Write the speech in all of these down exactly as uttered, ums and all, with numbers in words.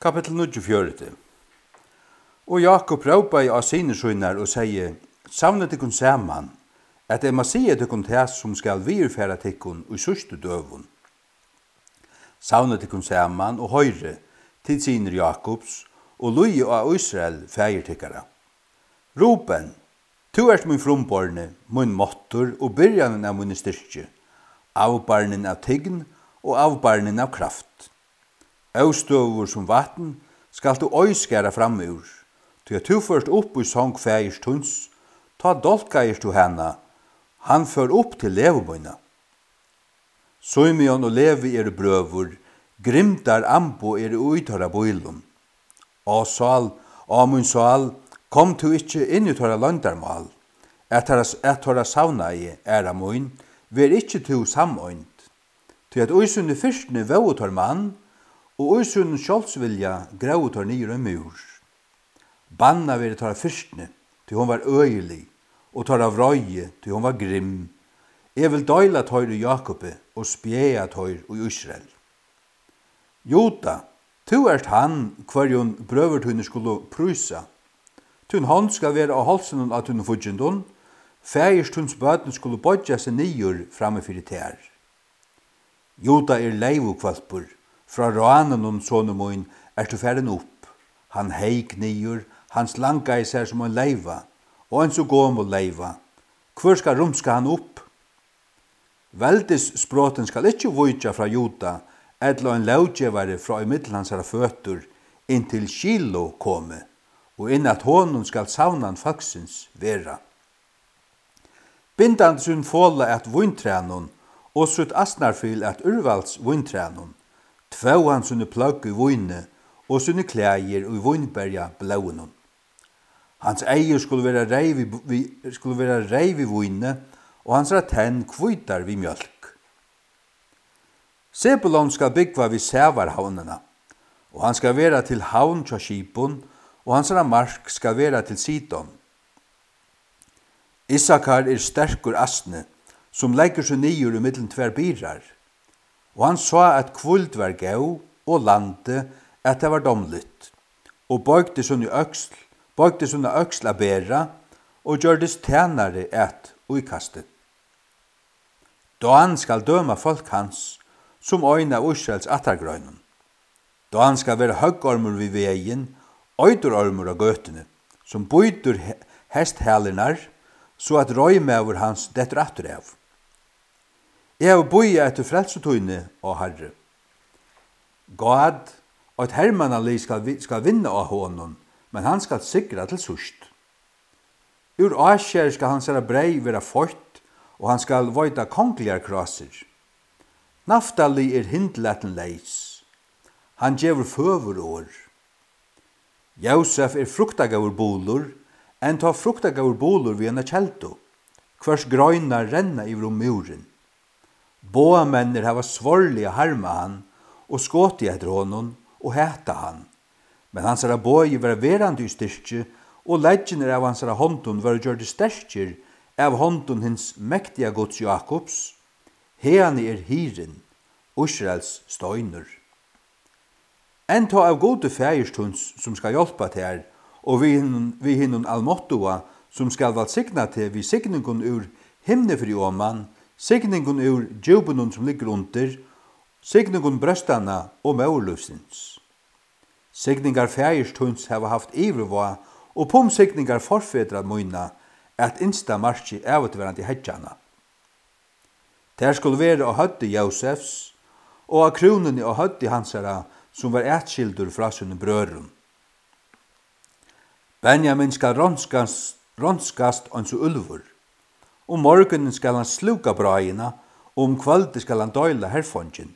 Kapitel níggjuogfjøruti. Og Jakob råpa i av sine sønner og sier, savnet tykkun saman, at jeg må sige tykkun til som skal virfæra tykkun i sørste døvun. Savnet tykkun saman og høyre til siner Jakobs, og lui av Israel fægir tykkara. Ruben, tu ert min frumborne, min mottor og byrjanen av min styrke, avbarnen av tygn og avbarnen av kraft. Avstøver som vatten skal du øyskæra framur, til at du først opp i sång fægers tunns, ta dolkairs du hana, han før opp til levebøyna. Simeon og Levi er brøver, grimtar ambo er uitara bøylun. Og Sal, og mun Sal, kom du ikkje inn i tåra landarmal, at tåra savnai er amun, ver ikkje tu samøynt, til at uisunne fyrstne vautar mann, og uisunne sjálfsvilja grautar nýr og mur. Banna veri tåra fyrstne, til hon var øyelig, og tåra vrøye, til hon var grimm. Jeg vil døyla tår i Jakobe, og spjea tår i Israel. Jota, tu ert han, hverjon brøvertunne skulle prysa. Tun hånd skal være av halsen av tunne fudgjendun, fægers tunns bøten skulle bodja seg nýur framme fyrir tær. Jota er leivukvalpur, fra Roanen sonen moin er du færen opp. Han heik nýur, hans langa i seg som en leiva, og en så gåmul leiva. Hvor skal rumska han opp? Veldis språten skal ikkje vujtja fra Jota, edla en laudjevare fra i middelhansara føtur, inntil Kilo komme, og inn at honum skal saunan faksins vera. Bindand sun fåla at vuntrænun, og sutt asnarfyl at urvalds vuntrænun, tvau han sunne plagg i vunne, og sunne klægir i vunnberga blaunen. Hans eier skulle være reiv i, skulle være reiv i vunne, og hans ratenn kvitar vi mjölk. Sebulon skal byggva vi Sævarhavnena, og han skal være til havn tja skipun, og hans mark skal være til Sidon. Issakar er sterkur asne, som legger seg nýur i middelen tver byrar, og han sa at kvuld var gau, og lande at det var domligt, og bøygde sunni øksl, bøygde sunni øksl a bera, og gjørdes tænare et uikastet. Da han skal døma folk hans, som øyne av Israels attargrøynun. Da han skal være høggormur vi veien, øydorormur av gøtene, som bøyder hesthælinar, så at røymæver hans detter atter av. Jeg har bøye etter frelsetøyne og herre. God, og et hermannali skal, skal vinne av hånden, men han skal sikra til sørst. Ur Asher skal han særa brei være fort, og han skal vøyta kongligar krasser. Naftali er hindletten leis. Han gjevur føver år. Josef er fruktagaur bolur, en ta fruktagaur bolur vi enn kjelto, hvers grøynar renna i vrom muren. Båa mennir hava svorlig harma han, og skåti etter honom, og heta han. Men hans er båi var verand i styrke, og leggjener av hans håndun var gjørde sterkir av håndun hins mektiga gods Jakobs. Heani er hiren, Israels støynur. En ta av gode fægerstunds som skal hjelpa til her, og vi, vi hinnun almottoa som skal valsigna til vi signingun ur himnefri åman, signingun ur djubunun som ligger under, signingun brøstana og maurlufsins. Signingar fægerstunds hava haft ivrva, og pom signingar forfedra moina, at insta marski avutverandi hedjana. Der skulle være av høtti Josefs, og av kronene av høtti hansara, som var etskildur fra sunne brøren. Benjamin skal ronskast, ronskast ans og ulvur. Om morgenen skal han sluka braina, og om kvöldi skal han døyla herfondjen.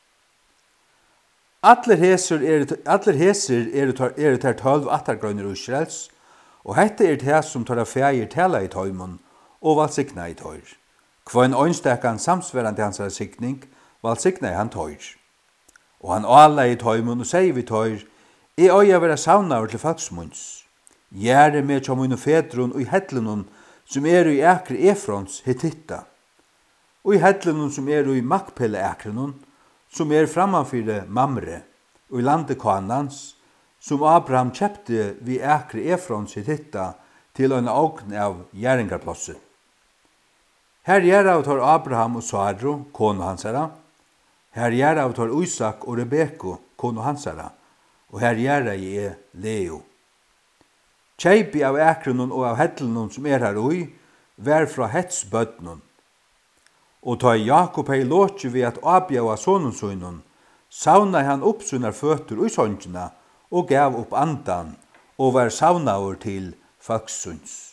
Allir hesir er allir hesir er er ter tólv attargrønir Israels, og hetta er det som tar fægir tala i tøymon, og valsigna i tøyr. Kvann øynstakan samsverandi hansara sikning, valsigna i han tøyr. Og han ala i tøymon og sier vi tøyr, «I øya vera saunaver til falksmunds. Gjære med tja munu fedrun og i hedlunun som er i ekre Efrons hetitta. Og i hedlunun som er i Makpelle ekrenun, som er frammanfyrir Mamre, og i landet Kanans, som Abraham kjøpte vi ekre Efron sitt hitta til en åkn av gjerringarplosset. Her gjør av tar Abraham og Saro, kone hansara. Her gjør av tar Isak og Rebekko, kone hansara. Og her gjør av jeg Leo. Kjeipi av ekrenon og av hettlenon som er her ui, vær fra hetsbøtnon. Og ta Jakob hei låtje vi at abjaua sonunsunnen, sauna han opp sunnar føtter ui sonjina, og gav opp andan, og var saunaur til folksunds.